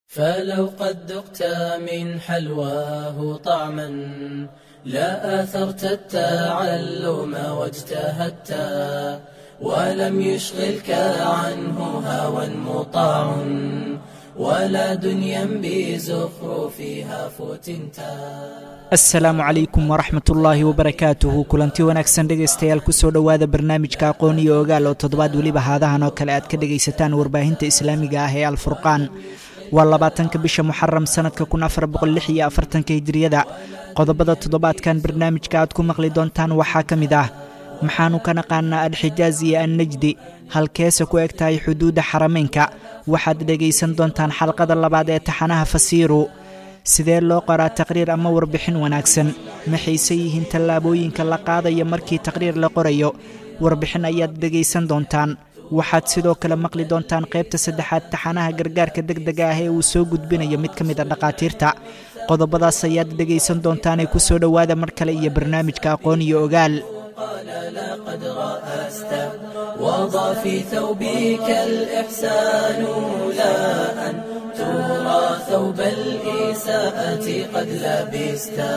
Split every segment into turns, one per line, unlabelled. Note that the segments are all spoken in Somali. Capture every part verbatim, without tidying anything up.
فلو قد ذقت من حلواه طعما لا آثرت التعلم واجتهدت ولم يشغلك عنه هوى مطاع ولا دنيا بزخرفها فتنتا.
asalaamu calaykum waraxmat ullaahi wabarakaatuhu kulanti wanaagsan dhegaystayaal kusoo dhowaada barnaamijka aqoon iyo ogaal oo toddobaad weliba haadahan oo kale aad ka dhegaysataan warbaahinta islaamiga ah ee alfurqaan. waa labaatanka bisha muxaram sanadka kun afar boqol lix iyo afartanka hijiriyada. qodobada toddobaadkan barnaamijka aad ku maqli doontaan waxaa ka mid ah: maxaanu ka naqaanaa alxijaaz iyo annajdi, halkeese ku eg tahay xuduudda xarameynka? waxaad dhegaysan doontaan xalqada labaad ee taxanaha fasiiru. sidee loo qoraa taqriir ama warbixin wanaagsan? maxayse yihiin tallaabooyinka la qaadaya markii taqriir la qorayo? warbixin ayaad dhegaysan doontaan. waxaad sidoo kale maqli doontaan qaybta saddexaad taxanaha gargaarka degdega ah ee uu soo gudbinayo mid ka mid a dhakhaatiirta. qodobadaas ayaad dhegaysan doontaanee ku soo dhowaada mar kale iyo barnaamijka aqoon iyo ogaal.
لقد رأست وضع في ثوبك الإحسان لا أن ترى ثوب الإساءة قد لبستا.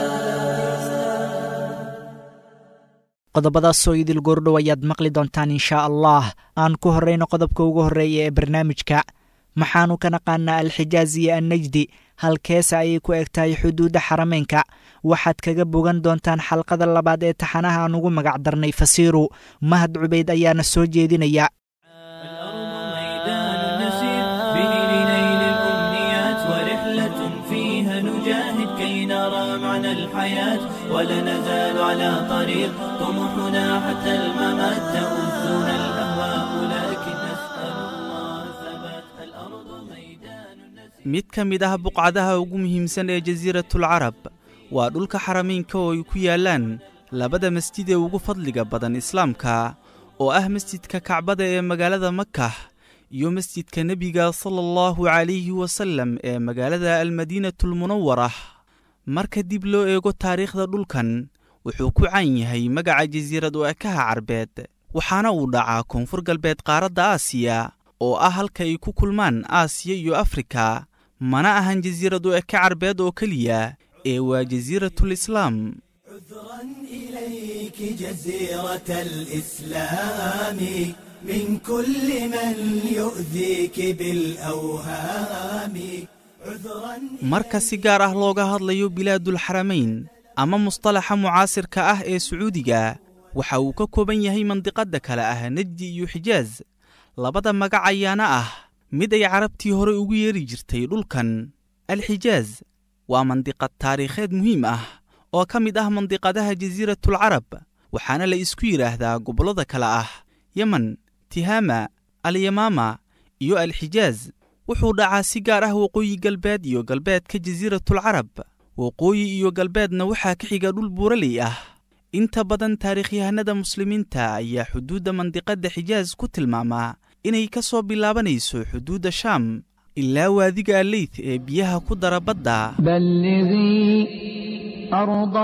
qodobadaasoo idil goordhow ayaad maqli doontaan inshaa allah. aan ku horrayno qodobka ugu horreeya ee barnaamijka. maxaanu ka naqaanaa alxijaaz iyo annajdi, halkeese ayay ku eg tahay xuduudda xarameynka? waxaad kaga bogan doontaan xalqada labaad ee taxanaha aan ugu magac darnay fasiiru. mahad cubayd ayaana soo jeedinaya.
ولا نزال على طريق طموحنا حتى الممات تؤذنا الأهواء لكن نسأل الله ثبات الأرض ميدان النسير.
mid ka mid ah buqcadaha ugu muhiimsan ee jasiiratul carab waa dhulka xarameynka oo ay ku yaalaan labada masjid ee ugu fadliga badan islaamka, oo ah masjidka kacbada ee magaalada makah iyo masjidka nebiga sala allahu calayhi wasalam ee magaalada almadiinatul munawwarah. marka dib loo eego taariikhda dhulkan, wuxuu ku caan yahay magaca jasiirad u ekaha carbeed, waxaana uu dhacaa koonfur galbeed qaaradda aasiya oo ah halka ay ku kulmaan aasiya iyo afrika. mana ahan jasiirad u eka carbeed oo keliya ee waa jasiiratul islaam.
عذرا إليك جزيرة الإسلام من كل من يؤذيك بالأوهام.
marka si gaar ah looga hadlayo bilaadul xarameyn ama mustalaxa mucaasirka ah ee sacuudiga, waxa uu ka kooban yahay mandiqada kale ah najdi iyo xijaaz. labada magac ayaana ah mid ay carabtii hore ugu yeeri jirtay dhulkan. alxijaaz waa mandiqad taariikheed muhiim ah oo ka mid ah mandiqadaha jasiiratul carab, waxaana la isku yidhaahdaa gobollada kale ah yeman, tihaama, alyamaama iyo alxijaaz. wuxuu dhacaa si gaar ah waqooyi galbeed iyo galbeedka jasiiratul carab. waqooyi iyo galbeedna waxaa ka xiga dhul buuraley ah. inta badan taariikhyahanada muslimiinta ayaa xuduudda mandiqadda xijaaz ku tilmaamaa inay ka soo bilaabanayso xuduudda shaam ilaa waadiga alleyth ee biyaha ku dara badda.
balligii arda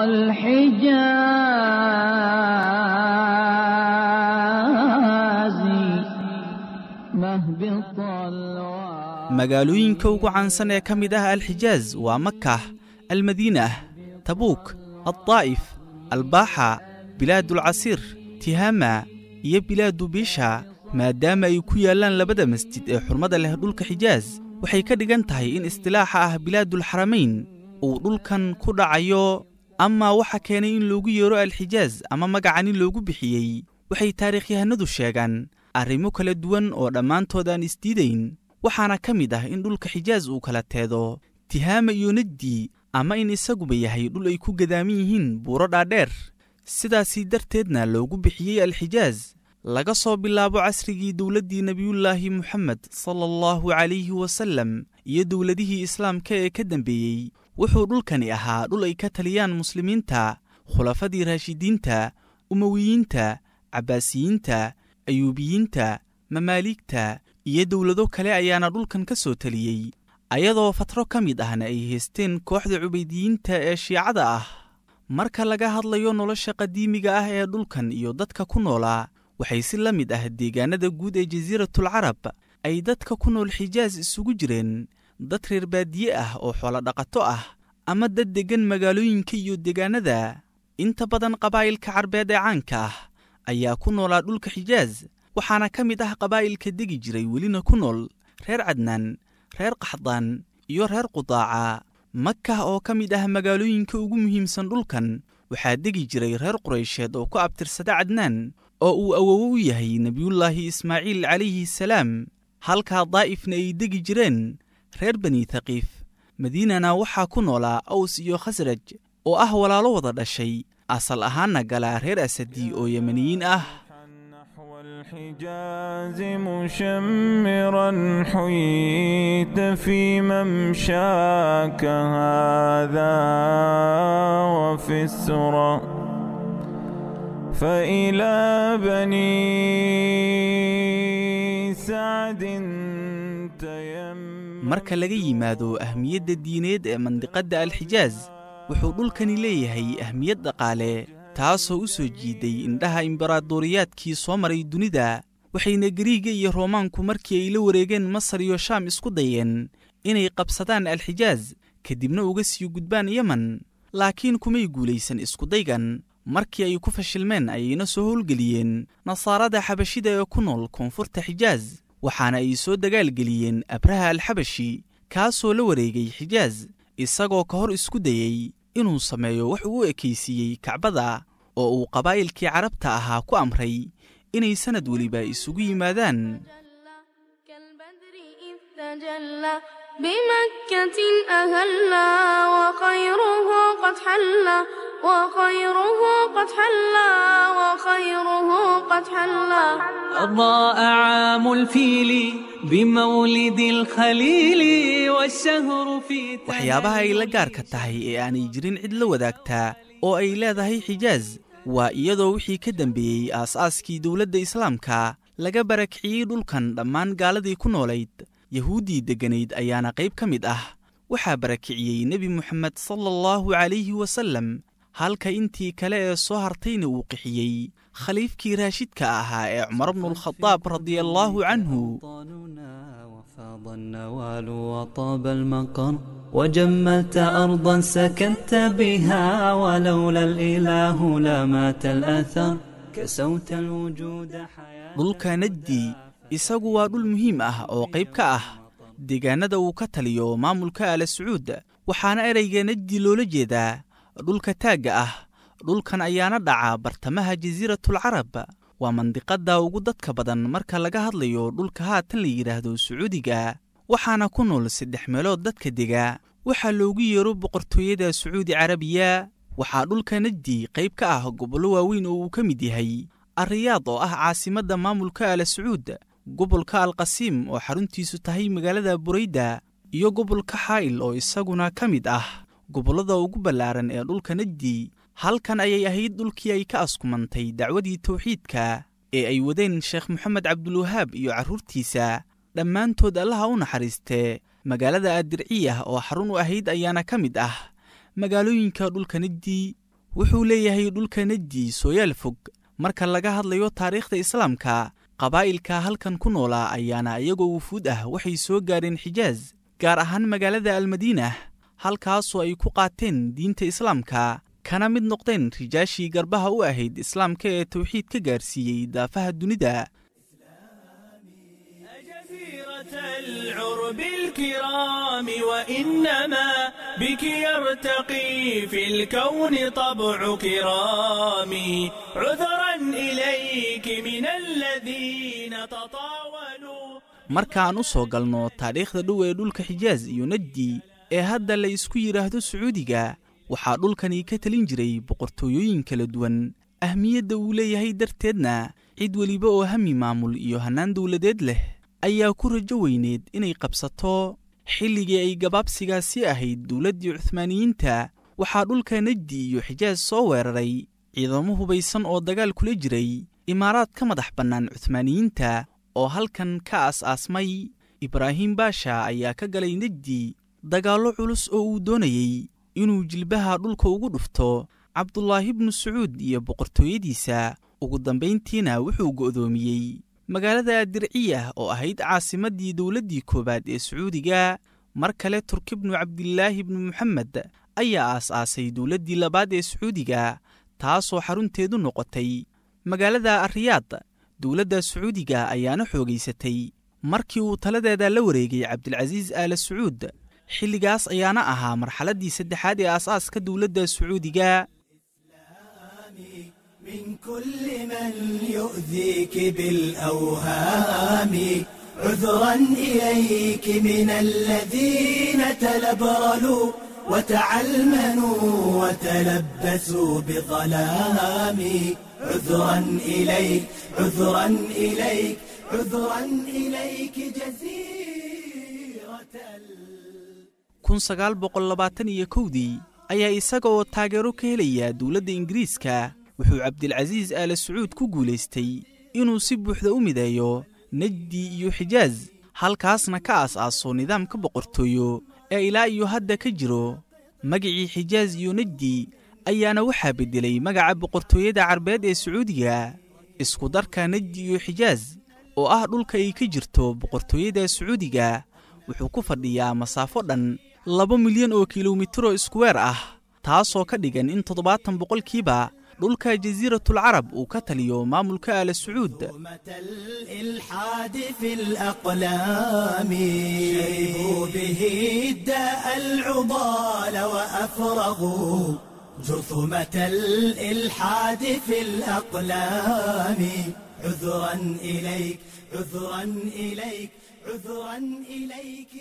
alxijaazi mahbita
magaalooyinka ugu caansan ee ka mid ah alxijaaz waa makah, almadiinah, tabuuk, addaa'if, albaaxa, bilaadulcasiir, tihaama iyo bilaadu biisha. maadaama ay ku yaallaan labada masjid ee xurmada leh dhulka xijaaz, waxay ka dhigan tahay in istilaaxa ah bilaadulxarameyn uu dhulkan ku dhacayo. amaa waxa keenay in loogu yeero alxijaaz ama magacani loogu bixiyey, waxay taariikhyahanadu sheegaan arrimo kala duwan oo dhammaantood aan isdiidayn. waxaana ka mid ah in dhulka xijaaz uu kala teedo tihaama iyo najdi, ama in isaguba yahay dhul ay ku gadaaman yihiin buuro dhaadheer. sidaasii darteedna loogu bixiyey alxijaaz. laga soo bilaabo casrigii dowladdii nebiyullaahi moxamed sala allahu calayhi wasalam iyo dowladihii islaamka ee ka dambeeyey, wuxuu dhulkani ahaa dhul ay ka taliyaan muslimiinta, khulafadii raashidiinta, umawiyiinta, cabbaasiyiinta, ayuubiyiinta, mamaaligta iyo dowlado kale ayaana dhulkan ka soo taliyey, ayadoo fatro ka mid ahna ay haysteen kooxda cubaydiyiinta ee shiicada ah. marka laga hadlayo nolosha qadiimiga ah ee dhulkan iyo dadka ku noolaa, waxay si la mid ah deegaanada guud ee jasiiratul carab ay dadka ku nool xijaaz isugu jireen dad reer baadiye ah oo xoolo dhaqato ah ama dad deggan magaalooyinka iyo deegaanada. inta badan qabaa'ilka carbeed ee caanka ah ayaa ku noolaa dhulka xijaaz, waxaana ka mid ah qabaa'ilka degi jiray welina ku nool reer cadnaan, reer qaxdaan iyo reer qudaaca. makah oo ka mid ah magaalooyinka ugu muhiimsan dhulkan waxaa degi jiray reer quraysheed oo ku abtirsada cadnaan oo uu awowo u yahay nebiyullaahi ismaaciil calayhi salaam. halkaa daa'ifna ay degi jireen reer bani thaqiif. madiinana waxaa ku noolaa aws iyo khasraj oo ah walaalo wada dhashay, asal ahaanna galaa reer asadi oo yemaniyiin ah.
الحجاز مشمرا حييت في ممشاك هذا وفي السرى فإلى بني سعد تيم.
marka laga yimaado ahmiyadda diineed ee mandiqadda alxijaaz, wuxuu dhulkani leeyahay ahmiyad dhaqaale taasoo u soo jiiday indhaha imbaraadoriyaadkii soo maray dunida, waxayna gariiga iyo roomaanku markii ay la wareegeen masar iyo shaam isku dayeen inay qabsadaan alxijaaz kadibna uga sii gudbaan yeman, laakiin kumay guulaysan iskudaygan. markii ay ku fashilmeen ayayna soo howlgeliyeen nasaarada xabashida ee ku nool koonfurta xijaaz, waxaana ay soo dagaalgeliyeen abraha alxabashi kaasoo la wareegay xijaaz isagoo ka hor isku dayey inuu sameeyo wax uu u ekaysiiyey kacbada oo uu qabaa'ilkii carabta ahaa ku amray inay sanad weliba isugu yimaadaan.
بمكة أهلا وخيره قد حلا وخيره قد حلا وخيره قد حلا.
أضاء عام الفيل بمولد الخليل والشهر في
waxyaabaha ay la gaarka tahay ee aanay jirin cid la wadaagtaa oo ay leedahay xijaaz waa iyadoo wixii ka dambeeyey aas-aaskii dowladda islaamka laga barakiciyey dhulkan dhammaan gaaladii ku noolayd. yahuuddii degganayd ayaana qayb ka mid ah. waxaa barakiciyey nebi moxamed sala allahu calayhi wasallam, halka intii kale ee soo hartayna uu qixiyey khaliifkii raashidka ahaa ee cumar bnulkhadaab radiallaahu canhu.
فاض النوال وطاب المقر وجملت أرضا سكنت بها ولولا الإله لمات الأثر كسوت الوجود حياة.
dhulka najdi isagu waa dhul muhiim ah oo qayb ka ah deegaanada uu ka taliyo maamulka ala sacuud, waxaana ereyga najdi loola jeedaa dhulka taagga ah. dhulkan ayaana dhaca bartamaha jasiiratul carab, waa mandiqadda ugu dadka badan marka laga hadlayo dhulka haatan la yidhaahdo sacuudiga, waxaana ku nool saddex meelood dadka dega. waxaa loogu yeero boqortooyada sacuudi carabiya. waxaa dhulka najdi qayb ka ah gobollo waaweyn oo uu ka mid yahay arriyaad oo ah caasimadda maamulka ala sacuud, gobolka alqasiim oo xaruntiisu tahay magaalada burayda, iyo gobolka xaa'il oo isaguna ka mid ah gobollada ugu ballaaran ee dhulka najdi. halkan ayay ahayd dhulkii ay ka askumantay dacwadii tawxiidka ee ay wadeen sheekh moxamed cabdulwahaab iyo carruurtiisa, dhammaantood allaha u naxariistee. magaalada addirciyah oo xarun u ahayd ayaana ka mid ah magaalooyinka dhulka najdi. wuxuu leeyahay dhulka najdi sooyaal fog marka laga hadlayo taariikhda islaamka. qabaa'ilka halkan ku noolaa ayaana iyagoo wufuud ah waxay soo gaadheen xijaaz, gaar ahaan magaalada almadiinah, halkaasoo ay ku qaateen diinta islaamka kana mid noqdeen rijaashii garbaha u ahayd islaamka ee tawxiid ka gaarsiiyey daafaha dunida.
العرب الكرام وإنما بك يرتقي في الكون طبع كرامي عذرا إليك من الذين تطاولوا.
markaan u soo galno taariikhda dhow ee dhulka xijaaz iyo najdi ee hadda la isku yidhaahdo sacuudiga, waxaa dhulkani ka talin jiray boqortooyooyin kala duwan. ahmiyadda uu leeyahay darteedna cid weliba oo hami maamul iyo hannaan dowladeed leh ayaa ku rajo weyneed inay qabsato. xilligii ay gabaabsigaasi ahayd dowladdii cuhmaaniyiinta, waxaa dhulka najdi iyo xijaaz soo weeraray ciidamo hubaysan oo dagaal kula jiray imaaraad ka madax bannaan cuhmaaniyiinta oo halkan ka aas-aasmay. ibraahim baasha ayaa ka galay najdi dagaallo culus oo uu doonayey inuu jilbaha dhulka ugu dhufto cabdulaahi bnu sacuud iyo boqortooyadiisa. ugu dambayntiina wuxuu go'doomiyey magaalada addirciyah oo ahayd caasimaddii dowladdii koowaad ee sacuudiga. mar kale turki bnu cabdilaahi bnu moxamed ayaa aas-aasay dowladdii labaad ee sacuudiga taasoo xarunteedu noqotay magaalada ariyaad. dowladda sacuudiga ayaana xoogaysatay markii uu taladeeda la wareegay cabdilcasiis aala sacuud. xilligaas ayaana ahaa marxaladdii saddexaad ee aas-aaska dowladda sacuudiga.
من كل من يؤذيك بالأوهام عذرا إليك من الذين تلبرلوا وتعلمنوا وتلبسوا بظلام عذرا إليك عذرا إليك عذرا إليك جزيرة
kun sagaal boqol labaatan iyo kowdii ayaa isaga oo taageero ka helaya dowladda ingiriiska wuxuu cabdilcasiis aala sacuud ku guulaystay inuu si buuxda u mideeyo najdi iyo xijaaz, halkaasna ka aas-aaso nidaamka boqortooyo ee ilaa iyo hadda ka jiro. magacii xijaaz iyo najdi ayaana waxaa beddelay magaca boqortooyada carbeed ee sacuudiga. isku darka najdi iyo xijaaz oo ah dhulka ay ka jirto boqortooyada sacuudiga wuxuu ku fadhiyaa masaafo dhan laba milyan oo kilomitiro iskuweer ah, taasoo ka dhigan in toddobaatan boqolkiiba dhulka jasiiratul carab uu ka taliyo maamulka aala sacuud.
الإلحاد في الأقلام شربوا به الداء العضال وأفرغوا جثمة الإلحاد في الأقلام عذرا إليك عذرا إليك عذرا إليك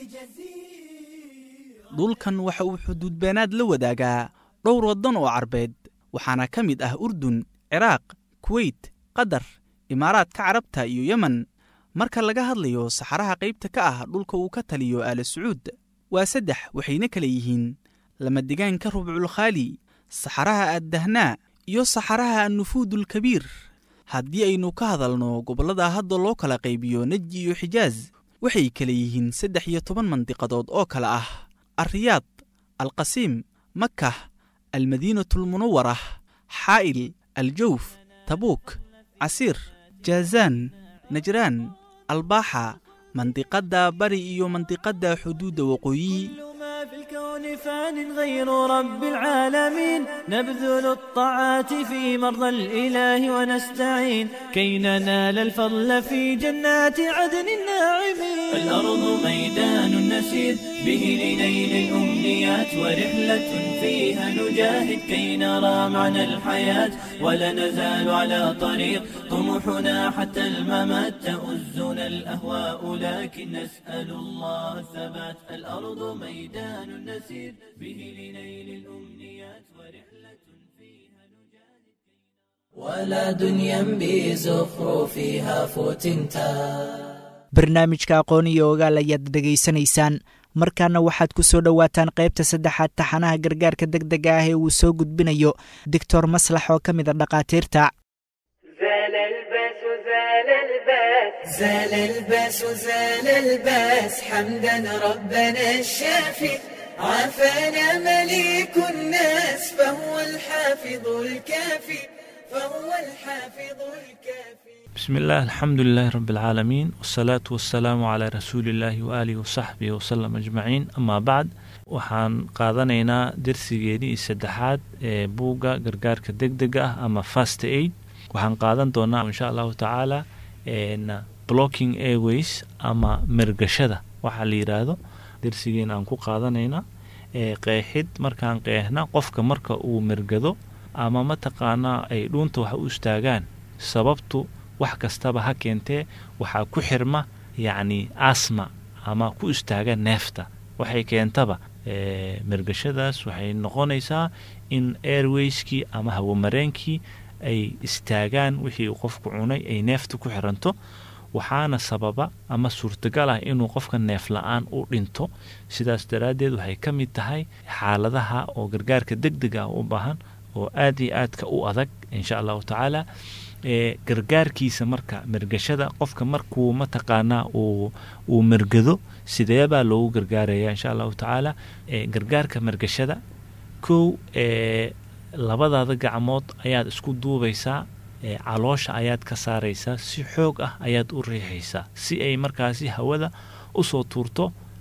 جزيرا.
dhulkan waxa uu xuduud beenaad la wadaagaa dhowr waddan oo carbeed, waxaana ka mid ah urdun, ciraaq, kuweyt, qatar, imaaraadka carabta iyo yemen. marka laga hadlayo saxaraha qaybta ka ah dhulka uu ka taliyo aala sacuud waa saddex, waxayna kala yihiin lamadegaanka rubculkhaali, saxaraha addahnaa iyo saxaraha annufuudulkabiir. haddii aynu ka hadalno gobollada hadda loo kala qaybiyo najdi iyo xijaaz, waxay kala yihiin saddex iyo toban mandiqadood oo kale ah ariyaad, alqasiim, makah, المدينة المنورة، حائل، الجوف، تبوك، عسير، جازان، نجران، الباحة، منطقة بري iyo منطقة حدود وقوي.
ما في الكون فان غير رب العالمين، نبذل الطاعات في مرضى الإله ونستعين كي ننال الفضل في جنات عدن الناعمين.
الأرض ميدان نسير به لنيل الأمنيات ورحلة فيها نجاهد كي نرى معنى الحياة ولا نزال على طريق طموحنا حتى الممات تؤزنا الأهواء لكن نسأل الله الثبات. الأرض ميدان نسير به لنيل الأمنيات ورحلة فيها نجاهد ولا دنيا بزخرفها فتنتا.
barnaamijka aqoon iyo ogaal ayaad dhegaysanaysaan. markaana waxaad ku soo dhowaataan qaybta saddexaad taxanaha gargaarka degdega ah ee uu soo gudbinayo doctor maslax oo ka mid a dhaqaatiirta.
زال الباس زال الباس حمدا ربنا الشافي عافانا مليك الناس فهو الحافظ الكافي فهو الحافظ الكافي.
بسم الله الحمد لله رب العالمين والصلاة والسلام على رسول الله وآله وصحبه وسلم أجمعين. أما بعد waxaan qaadanaynaa darsigeedii saddexaad ee buugga gargaarka degdega ah ama fast aid. waxaan qaadan doonaa insha allahu tacaala blocking airways ama mergashada waxa la yiraahdo. darsigeena aan ku qaadanayna ee qeexid markaan qeexna qofka marka uu mergado ama mataqaanaa ay dhuunta wax u istaagaan sababtu wax kastaba ha keentee waxaa ku xirma yacni asma ama ku istaaga neefta waxay keentaba mergashadaas waxay noqonaysaa in airwayskii ama hawamareenkii ay istaagaan wixii qofku cunay ay neefta ku xiranto, waxaana sababa ama suurtagal ah inuu qofka neef la-aan u dhinto. sidaas daraaddeed waxay ka mid tahay xaaladaha oo gargaarka degdega ah u baahan oo aad iyo aadka u adag insha allahu tacaala. ee gargaarkiisa marka mergashada qofka markuu mataqaanaa uu uu mergado sideebaa loogu gargaaraya insha allahu tacaala. ee gargaarka mergashada kow ee labadaada gacmood ayaad isku duubaysaa, ee caloosha ayaad ka saaraysaa, si xoog ah ayaad u riixaysaa si ay markaasi hawada usoo tuurto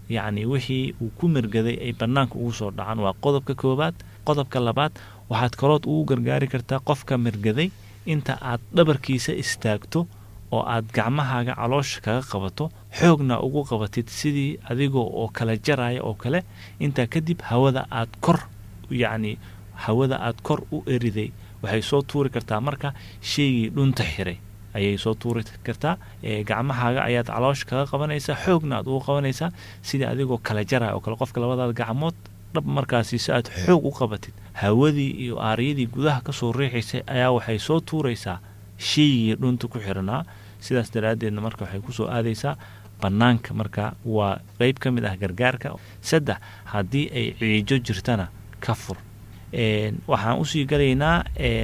yacni wixii uu ku mirgaday ay bannaanka ugu soo dhacaan. waa qodobka koowaad. qodobka labaad, waxaad kalood ugu gargaari kartaa qofka mirgaday inta aad dhabarkiisa istaagto oo aad gacmahaaga caloosha kaga qabato, xoogna ugu qabatid sidii adigoo oo kala jaraya oo kale. intaa kadib hawada aad kor yacni hawada aad kor u eriday waxay soo tuuri kartaa marka shaygii dhunta xiray ayay soo tuuri kartaa. gacmahaaga ayaad caloosha kaga qabanaysaa, xoogna aad ugu qabanaysaa sidii adigoo kala jaraya oo kale. qofka labadaada gacmood dhab markaasi si aad xoog u qabatid, hawadii iyo aaryadii gudaha ka soo riixaysay ayaa waxay soo tuuraysaa shaygii dhunta ku xiranaa. sidaas daraaddeedna marka waxay ku soo aadaysaa bannaanka. marka waa qayb ka mid ah gargaarka. saddex, haddii ay ciijo jirtana ka fur. waxaan usii galaynaa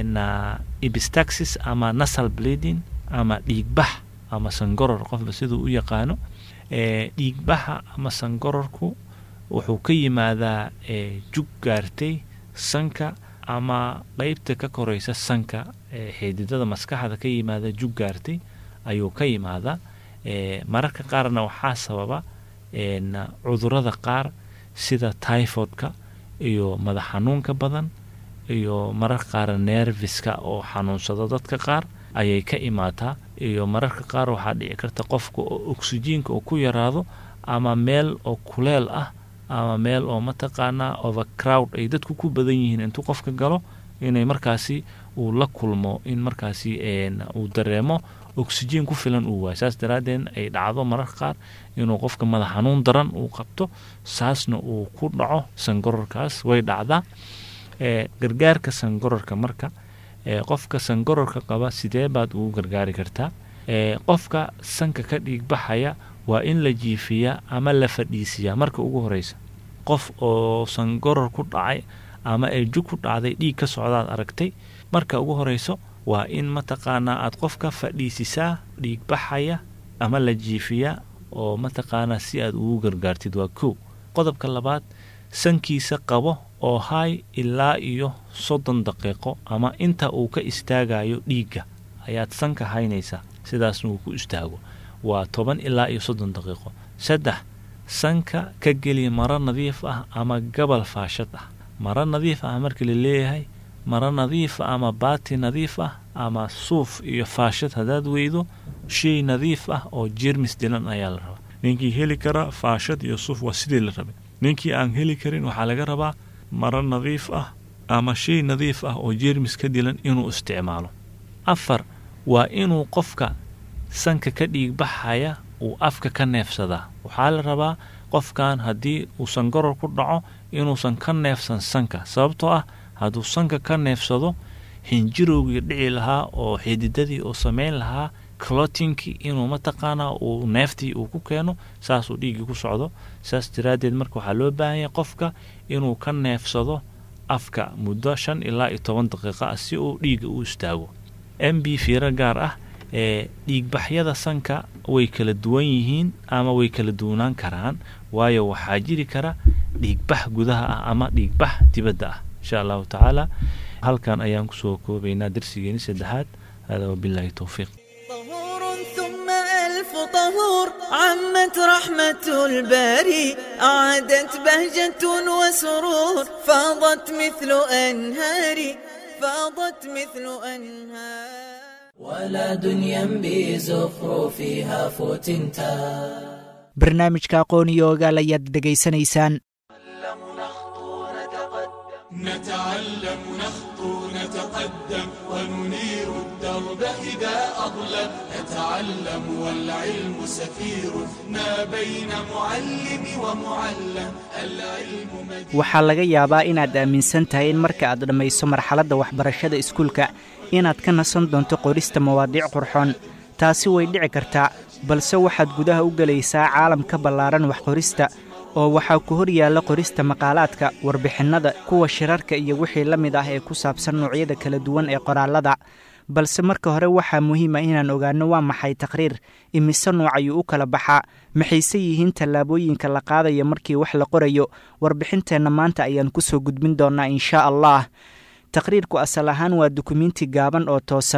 epistaxis ama nasal bleeding ama dhiigbax ama sangoror, qofba siduu u yaqaano. dhiigbaxa ama sangororku wuxuu ka yimaadaa jug gaartay sanka ama qaybta ka koraysa sanka, xididada maskaxda ka yimaada jug gaartay ayuu ka yimaadaa. mararka qaarna waxaa sababa cudurada qaar sida typhoidka iyo madax xanuunka badan iyo mararka qaar nerviska oo xanuunsado dadka qaar ayay ka imaataa. iyo mararka qaar waxaa dhici karta qofka oo oksijiinka oo ku yaraado ama meel oo kuleel ah ama meel oo mataqaanaa overcrowd ay dadku ku badan yihiin intuu qofka galo inay markaasi uu la kulmo in markaasi uu dareemo oksijiin ku filan uu waayo. saas daraaddeed ay dhacdo mararka qaar inuu qofka madax xanuun daran uu qabto, saasna uu ku dhaco sangororkaas. way dhacdaa. gargaarka sangororka marka qofka sangororka qaba sidee baad ugu gargaari kartaa? qofka sanka ka dhiigbaxaya waa in la jiifiyaa ama la fadhiisiyaa marka ugu horeysa. qof oo sangoror ku dhacay ama ay jug ku dhacday dhiig ka socdaad aragtay, marka ugu horeyso waa in mataqaanaa aad qofka fadhiisisaa dhiigbaxaya ama la jiifiyaa oo mataqaanaa si aad ugu gargaartid. waa kow. qodobka labaad, sankiisa qabo oo hay ilaa iyo soddon daqiiqo ama inta uu ka istaagayo dhiigga ayaad sanka haynaysaa, sidaasna uu ku istaago. waa toban ilaa iyo soddon daqiiqo. saddex, sanka ka geli maro nadiif ah ama gabal faashad ah. maro nadiif ah marka la leeyahay maro nadiif ah ama baati nadiif ah ama suuf iyo faashad haddaad weydo, shay nadiif ah oo jeermis dilan ayaa la rabaa. ninkii heli kara faashad iyo suuf waa sidii la rabay. ninkii aan heli karin waxaa laga rabaa maro nadiif ah ama shay nadiif ah oo jeermis ka dilan inuu isticmaalo. afar, waa inuu qofka sanka ka dhiigbaxaya uu afka ka neefsadaa. waxaa la rabaa qofkan haddii uu sangoror ku dhaco inuusan ka neefsan sanka, sababtoo ah hadduu sanka ka neefsado hinjirowgii dhici lahaa oo xididadii uu samayn lahaa clotinkii inuu mataqaanaa uu neeftii uu ku keeno, saasuu dhiiggii ku socdo. saas daraaddeed marka waxaa loo baahan yahay qofka inuu ka neefsado afka muddo shan ilaa iyo toban daqiiqa ah si uu dhiigga u istaago. m b fiiro gaar ah ee dhiigbaxyada sanka way kala duwan yihiin ama way kala duwanaan karaan, waayo waxaa jiri kara dhiigbax gudaha ah ama dhiigbax dibadda ah. insha allahu tacaala halkan ayaan kusoo koobaynaa darsigeeni saddexaad. hada wabillahi towfiiq.
طهور عمت رحمة الباري أعادت بهجة وسرور فاضت مثل أنهاري فاضت مثل أنهار
ولا دنيا بزخرفها فتنتا.
barnaamijka aqoon iyo ogaal ayaad dhegaysanaysaan.
نتعلم نخطو نتقدم وننير الدرب إذا أظلم نتعلم والعلم سفير ما بين معلم ومعلم العلم مدين.
waxaa laga yaabaa inaad aaminsan tahay in marka aad dhammayso marxaladda waxbarashada iskuulka inaad ka nasan doonto qorista mawaadiic qurxoon. taasi way dhici kartaa, balse waxaad gudaha u gelaysaa caalam ka ballaaran wax qorista oo waxaa ku hor yaalla qorista maqaalaadka, warbixinnada, kuwa shirarka iyo wixii la mid ah ee ku saabsan noocyada kala duwan ee qoraallada. balse marka hore waxaa muhiim ah inaan ogaanno waa maxay taqriir, imise nooc ayuu u kala baxaa, maxayse yihiin tallaabooyinka la qaadaya markii wax la qorayo. warbixinteenna maanta ayaan ku soo gudbin doonnaa inshaa allah. taqriirku asal ahaan waa dukumiinti gaaban oo toosan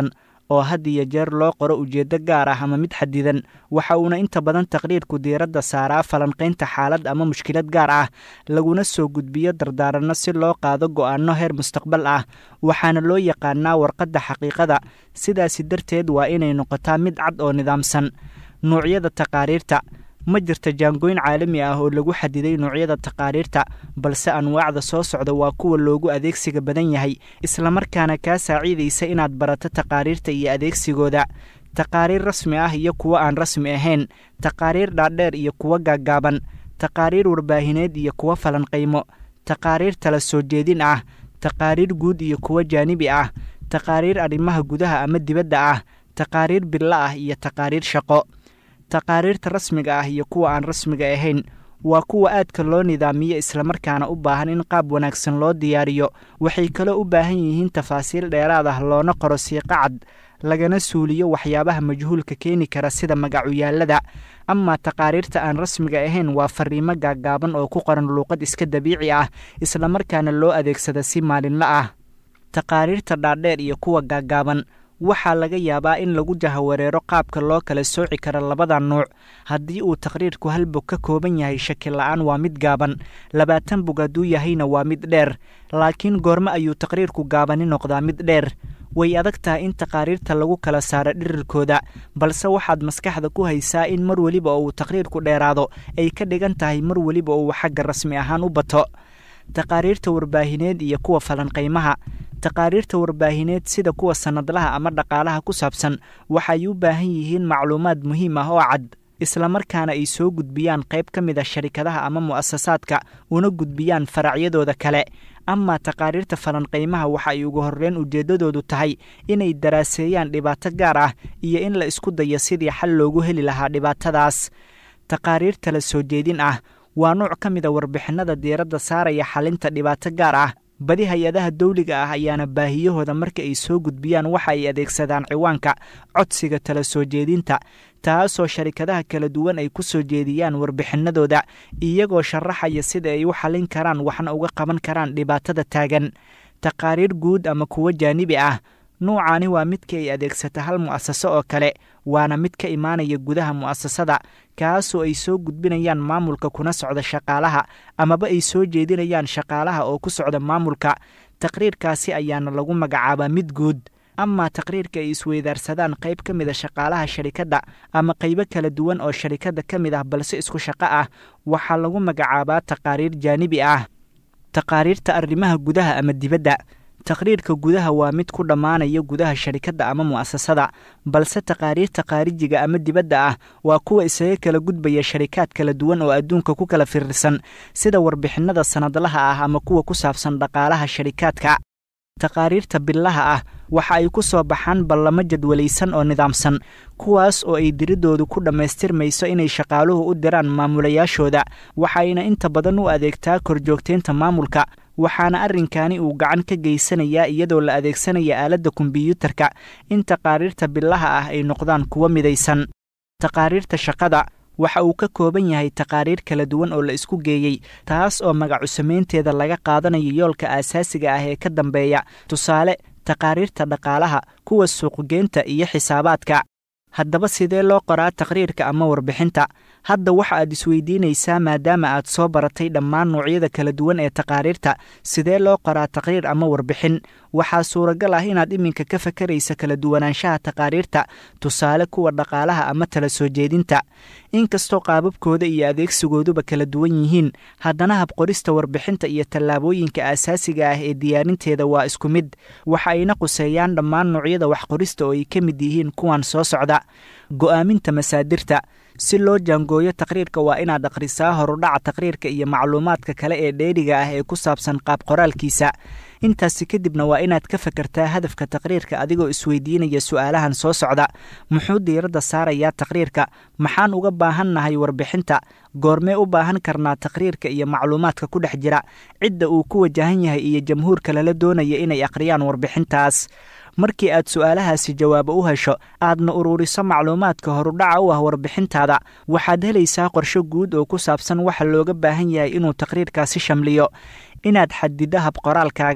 oo had iyo jeer loo qoro ujeeddo gaar ah ama mid xadidan, waxa uuna inta badan taqriirku diiradda saaraa falanqaynta xaalad ama mushkilad gaar ah, laguna soo gudbiyo dardaaranno si loo qaado go'aanno heer mustaqbal ah, waxaana loo yaqaanaa warqadda xaqiiqada. sidaasi darteed waa inay noqotaa mid cad oo nidaamsan. nuucyada taqaariirta. ma jirta jaangooyn caalami ah oo lagu xadiday nuucyada taqaariirta, balse anwaacda soo socda waa kuwa loogu adeegsiga badan yahay, islamarkaana kaa saaciidaysa inaad barato taqaariirta iyo adeegsigooda. taqaariir rasmi ah iyo kuwo aan rasmi ahayn, taqaariir dhaadheer iyo kuwo gaaggaaban, taqaariir warbaahineed iyo kuwo falanqaymo, taqaariir tala soo jeedin ah, taqaariir guud iyo kuwo jaanibi ah, taqaariir arrimaha gudaha ama dibadda ah, taqaariir bilo ah iyo taqaariir shaqo. taqaariirta rasmiga ah iyo kuwa aan rasmiga ahayn waa kuwa aadka loo nidaamiyo islamarkaana u baahan in qaab wanaagsan loo diyaariyo. waxay kaloo u baahan yihiin tafaasiil dheeraad ah, loona qoro siiqo cad, lagana suuliyo waxyaabaha majhuulka keeni kara sida magacuyaallada. amaa taqaariirta aan rasmiga ahayn waa fariimo gaaggaaban oo ku qoran luuqad iska dabiici ah, islamarkaana loo adeegsada si maalinla ah. taqaariirta dhaadheer iyo kuwa gaaggaaban waxaa laga yaabaa in lagu jahawareero qaabka loo kala sooci karo labada nuuc. haddii uu taqriirku hal bog ka kooban yahay, shaki la'aan waa mid gaaban, labaatan bog hadduu yahayna waa mid dheer. laakiin goormo ayuu taqriirku gaabani noqdaa mid dheer? way adag tahay in taqaariirta lagu kala saaro dhirirkooda, balse waxaad maskaxda ku haysaa in mar weliba oo uu taqriirku dheeraado ay ka dhigan tahay mar weliba oo uu xagga rasmi ahaan u bato. taqaariirta warbaahineed iyo kuwa falanqaymaha. taqaariirta warbaahineed sida kuwa sannadlaha ama dhaqaalaha ku saabsan waxay u baahan yihiin macluumaad muhiim ah oo cad, islamarkaana ay soo gudbiyaan qayb ka mid a sharikadaha ama mu'asasaadka, una gudbiyaan faracyadooda kale. amaa taqaariirta falanqaymaha waxa ay ugu horreyn ujeeddadoodu tahay inay daraaseeyaan dhibaato gaar ah iyo in la isku dayo sidii xal loogu heli lahaa dhibaatadaas. taqaariir tala soo jeedin ah waa nooc ka mid a warbixinnada diiradda saaraya xalinta dhibaato gaar ah. badi hay-adaha dawliga ah ayaana baahiyahooda marka ay soo gudbiyaan waxa ay adeegsadaan ciwaanka codsiga tala soo jeedinta, taasoo sharikadaha kala duwan ay ku soo jeediyaan warbixinadooda iyagoo sharaxaya sida ay u xalin karaan waxna uga qaban karaan dhibaatada taagan. taqaariir guud ama kuwo jaanibi ah. nuucaani waa midka ay adeegsata hal mu'asaso oo kale, waana mid ka imaanaya gudaha mu'asasada, kaasoo ay soo gudbinayaan maamulka kuna socda shaqaalaha, amaba ay soo jeedinayaan shaqaalaha oo ku socda maamulka. taqriirkaasi ayaana lagu magacaabaa mid guud. amaa taqriirka ay isweydaarsadaan qayb ka mid a shaqaalaha sharikadda ama qaybo kala duwan oo sharikadda ka mid ah balse isku shaqo ah, waxaa lagu magacaabaa taqaariir jaanibi ah. taqaariirta arrimaha gudaha ama dibadda. taqriirka gudaha waa mid ku dhammaanaya gudaha sharikadda ama mu'asasada, balse taqaariirta khaarijiga ama dibadda ah waa kuwa isaga kala gudbaya sharikaad kala duwan oo adduunka ku kala firirsan, sida warbixinnada sannadlaha ah ama kuwa ku saabsan dhaqaalaha sharikaadka. taqaariirta billaha ah waxa ay ku soo baxaan ballamo jadwalaysan oo nidaamsan, kuwaas oo ay diridoodu ku dhammaystirmayso inay shaqaaluhu u diraan maamulayaashooda, waxayna inta badan u adeegtaa korjoogtaynta maamulka. waxaana arrinkaani uu gacan ka geysanayaa iyadoo la adeegsanaya aaladda kombiyuutarka in taqaariirta billaha ah ay noqdaan kuwo midaysan. taqaariirta shaqada waxa uu ka kooban yahay taqaariir kala duwan oo la isku geeyey, taas oo magacu samaynteeda laga qaadanayo yoolka aasaasiga ah ee ka dambeeya. tusaale, taqaariirta dhaqaalaha, kuwa suuqgeynta iyo xisaabaadka. haddaba sidee loo qoraa taqriirka ama warbixinta? hadda waxa aad isweydiinaysaa maadaama aad soo baratay dhammaan noocyada kala duwan ee taqaariirta, sidee loo qoraa taqriir ama warbixin? waxaa suuragal ah inaad iminka ka fakaraysa kala duwanaanshaha taqaariirta, tusaale kuwa dhaqaalaha ama tala soo jeedinta. inkastoo qaababkooda iyo adeegsigooduba kala duwan yihiin, haddana habqorista warbixinta iyo tallaabooyinka aasaasiga ah ee diyaarinteeda waa isku mid, waxa ayna quseeyaan dhammaan noocyada waxqorista oo ay ka mid yihiin kuwan soo socda. go'aaminta masaadirta. si loo jaangooyo taqriirka waa inaad akhrisaa horudhaca taqriirka iyo macluumaadka kale ee dheeriga ah ee ku saabsan qaab qoraalkiisa. intaasi kadibna waa inaad ka fakartaa hadafka taqriirka adigoo isweydiinaya su'aalahan soo socda: muxuu diiradda saarayaa taqriirka? maxaan uga baahannahay warbixinta? goormee u baahan karnaa taqriirka iyo macluumaadka ku dhex jira? cidda uu ku wajahan yahay iyo jamhuurka lala doonaya inay akhriyaan warbixintaas. markii aad su'aalahaasi jawaabo u hesho, aadna ururiso macluumaadka horudhaca u ah warbixintaada, waxaad helaysaa qorshe guud oo ku saabsan waxa looga baahan yahay inuu taqriirkaasi shamliyo. inaad xadiddo habqoraalkaaga.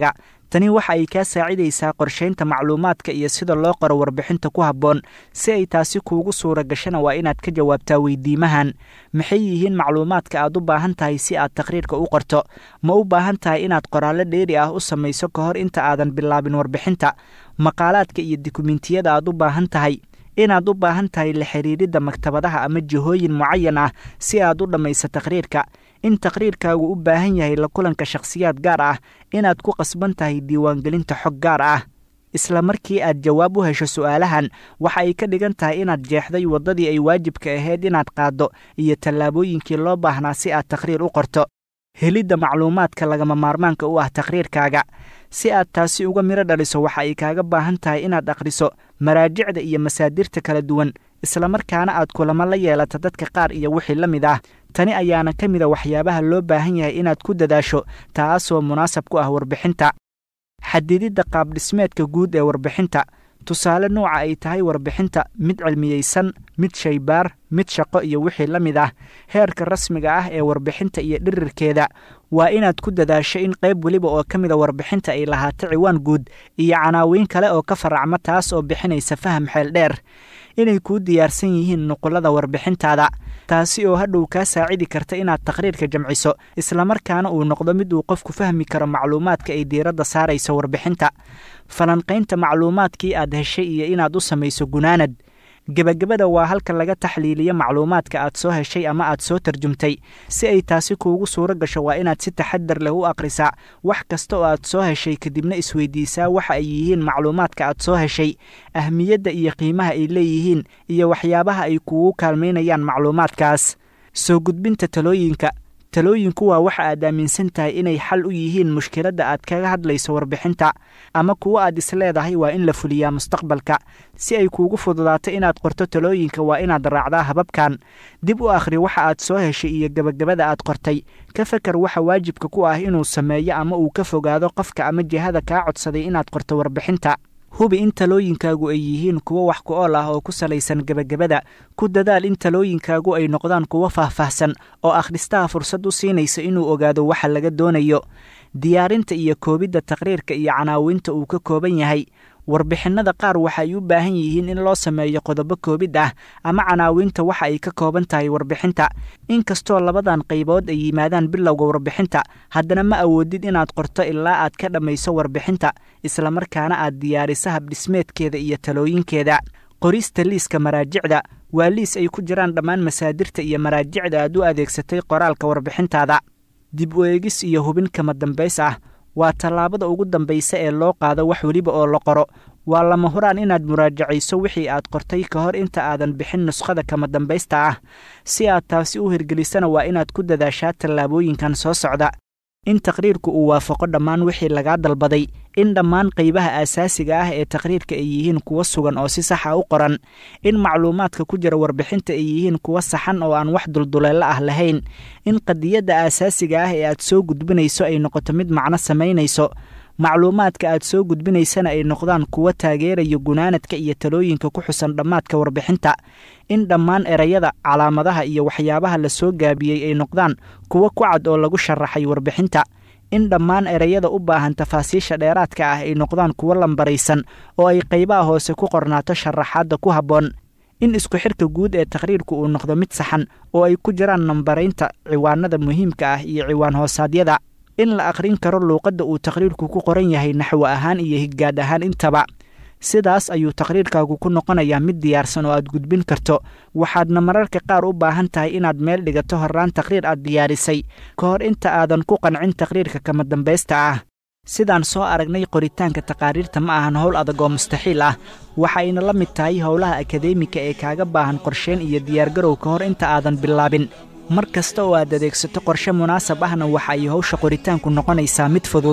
tani waxa ay kaa saacidaysaa qorshaynta macluumaadka iyo sida loo qoro warbixinta ku habboon. si ay taasi kuugu suura gashana waa inaad ka jawaabtaa weydiimahan: maxay yihiin macluumaadka aad u baahan tahay si aad taqriirka u qorto? ma u baahan tahay inaad qoraallo dheeri ah u samayso ka hor inta aadan bilaabin warbixinta? maqaalaadka iyo dukumentiyada aad u baahan tahay inaad u baahan tahay la xiriiridda maktabadaha ama jihooyin mucayan ah si aad u dhammayso taqriirka, in taqriirkaagu u baahan yahay la kulanka shakhsiyaad gaar ah, inaad ku qasban tahay diiwaangelinta xog gaar ah. isla markii aad jawaab u hesho su'aalahan, waxa ay ka dhigan tahay inaad jeexday waddadii ay waajibka ahayd inaad qaaddo iyo tallaabooyinkii loo baahnaa si aad taqriir u qorto. helidda macluumaadka lagama maarmaanka u ah taqriirkaaga. si aad taasi uga miro dhaliso waxa ay kaaga baahan tahay inaad akhriso maraajicda iyo masaadirta kala duwan, islamarkaana aad kulamo la yeelato dadka qaar iyo wixii la mid ah. tani ayaana ka mid a waxyaabaha loo baahan yahay inaad ku dadaasho, taasoo munaasab ku ah warbixinta. xadididda qaabdhismeedka guud ee warbixinta. tusaale nuuca ay tahay warbixinta: mid cilmiyeysan, mid shaybaar, mid shaqo iyo wixii la mid ah. heerka rasmiga ah ee warbixinta iyo dhirirkeeda. waa inaad ku dadaasho in qayb weliba oo ka mida warbixinta ay lahaato ciwaan guud iyo canaawiin kale oo ka faracma, taas oo bixinaysa faham xeel dheer. inay kuu diyaarsan yihiin nuqullada warbixintaada, taasi oo hadhow kaa saacidi karta inaad taqriirka jamciso, islamarkaana uu noqdo mid uu qofku fahmi karo macluumaadka ay diiradda saarayso warbixinta. falanqaynta macluumaadkii aad heshay iyo inaad u samayso gunaanad. gebagabada waa halka laga taxliiliyo macluumaadka aad soo heshay ama aad soo tarjumtay. si ay taasi kuugu suuro gasho waa inaad si taxadar leh u akhrisaa wax kasta oo aad soo heshay, kadibna isweydiisaa waxa ay yihiin macluumaadka aad soo heshay, ahmiyadda iyo qiimaha ay leeyihiin, iyo waxyaabaha ay kuugu kaalmaynayaan macluumaadkaas. soo gudbinta talooyinka. talooyinku waa waxa aad aaminsan tahay inay xal u yihiin mushkiladda aad kaga hadlayso warbixinta, ama kuwa aad isleedahay waa in la fuliyaa mustaqbalka. si ay kuugu fududaato inaad qorto talooyinka waa inaad raacdaa hababkan: dib u akhri waxa aad soo heshay iyo gebagabada aad qortay. ka fakar waxa waajibka ku ah inuu sameeyo ama uu ka fogaado qofka ama jihada kaa codsaday inaad qorto warbixinta. hubi in talooyinkaagu ay yihiin kuwo wax ku ool ah oo ku salaysan gebagabada. ku dadaal in talooyinkaagu ay noqdaan kuwo faahfaahsan oo akhristaha fursad u siinaysa inuu ogaado waxa laga doonayo. diyaarinta iyo koobidda taqriirka iyo canaawinta uu ka kooban yahay. warbixinnada qaar waxay u baahan yihiin in loo sameeyo qodobo koobid ah ama canaawinta waxa ay ka kooban tahay warbixinta. inkastoo labadan qaybood ay yimaadaan bilowga warbixinta, haddana ma awoodid inaad qorto ilaa aad ka dhammayso warbixinta, islamarkaana aad diyaariso habdhismeedkeeda iyo talooyinkeeda. qorista liiska maraajicda. waa liis ay ku jiraan dhammaan masaadirta iyo maraajicda aad u adeegsatay qoraalka warbixintaada. dib u eegis iyo hubin kama dambays ah. waa tallaabada ugu dambaysa ee loo qaado wax weliba oo la qoro. waa lama huraan inaad muraajacayso wixii aad qortay ka hor inta aadan bixin nuskhada kama dambaysta ah. si aad taasi u hirgelisana waa inaad ku dadaashaa tallaabooyinkan soo socda: in taqriirku uu waafaqo dhammaan wixii lagaa dalbaday, in dhammaan qaybaha aasaasiga ah ee taqriirka ay yihiin kuwo sugan oo si sax ah u qoran, in macluumaadka ku jira warbixinta ay yihiin kuwo saxan oo aan wax dulduleello ah lahayn, in qadiyadda aasaasiga ah ee aad soo gudbinayso ay noqoto mid macno samaynayso, macluumaadka aad soo gudbinaysana ay noqdaan kuwo taageeraya gunaanadka iyo talooyinka ku xusan dhammaadka warbixinta, in dhammaan erayada, calaamadaha iyo waxyaabaha la soo gaabiyey ay noqdaan kuwo ku cad oo lagu sharaxay warbixinta, in dhammaan erayada u baahan tafaasiisha dheeraadka ah ay noqdaan kuwo lambaraysan oo ay qaybaha hoose ku qornaato sharaxaadda ku habboon, in isku xirka guud ee taqriirku uu noqdo mid saxan oo ay ku jiraan nambaraynta ciwaanada muhiimka ah iyo ciwaan hoosaadyada, in la akhrin karo luuqadda uu taqriirku ku qoran yahay naxwo ahaan iyo higgaad ahaan intaba. sidaas ayuu taqriirkaagu ku noqonayaa mid diyaarsan oo aad gudbin karto. waxaadna mararka qaar u baahan tahay inaad meel dhigato horraan taqriir aad diyaarisay ka hor inta aadan ku qancin taqriirka kama dambaysta ah. sidaan soo aragnay, qoritaanka taqaariirta ma ahan howl adag oo mustaxiil ah. waxayna la mid tahay howlaha akadeemika ee kaaga baahan qorsheyn iyo diyaargarow ka hor inta aadan bilaabin. mar kasta oo aad adeegsato qorshe munaasab ahna waxa ay hawsha qoritaanku noqonaysaa mid fudud.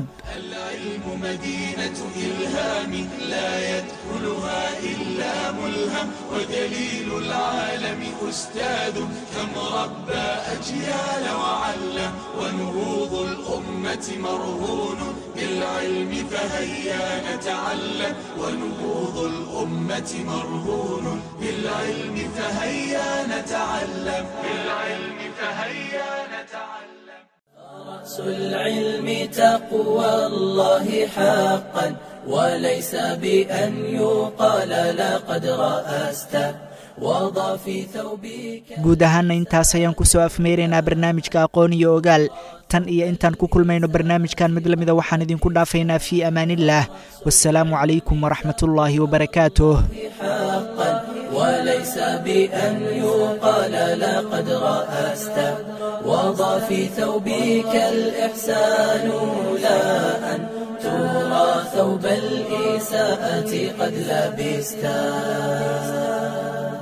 ودليل العالم أستاذ كم ربى أجيال وعلم ونهوض الأمة مرهون بالعلم فهيا نتعلم ونهوض الأمة مرهون بالعلم فهيا نتعلم بالعلم فهيا نتعلم
رأس العلم تقوى الله حقا وليس بأن يقال لقد رأست وضع في ثوبك.
guud ahaana intaas ayaan ku soo afmeeraynaa barnaamijka aqoon iyo ogaal tan iyo intaan ku kulmayno barnaamijkan mid lamida waxaan idinku dhaafaynaa fii amaanillaah wassalaamu calaykum waraxmatullaahi wabarakaatuh.
وليس بأن يقال لقد رأست وضع في ثوبك الإحسان لا أن ترى ثوب الإساءة قد لبستا.